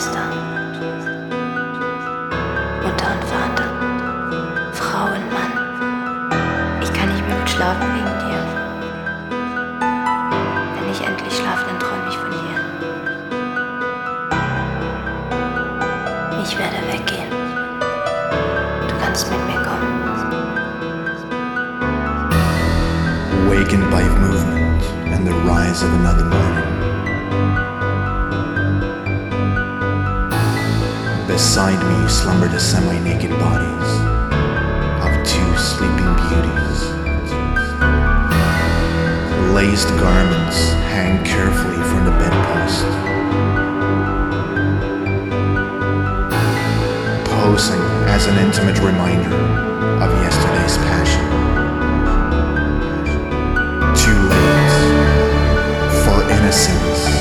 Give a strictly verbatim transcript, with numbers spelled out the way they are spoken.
Schwester, Mutter und Vater, Frau und Mann. Ich kann nicht mehr gut schlafen wegen dir. Wenn ich endlich schlafe, dann träume ich von dir. Ich werde weggehen. Du kannst mit mir kommen. Awakened by movement and the rise of another morning. Beside me slumber the semi-naked bodies of two sleeping beauties. Laced garments hang carefully from the bedpost, posing as an intimate reminder of yesterday's passion. Too late for innocence.